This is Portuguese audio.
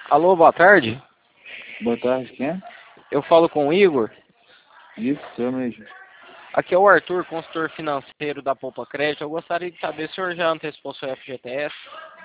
Alô, boa tarde. Boa tarde, quem é? Eu falo com o Igor. Isso, eu mesmo. Aqui é o Arthur, consultor financeiro da Poupa Crédito. Eu gostaria de saber se o senhor já antecipou seu FGTS.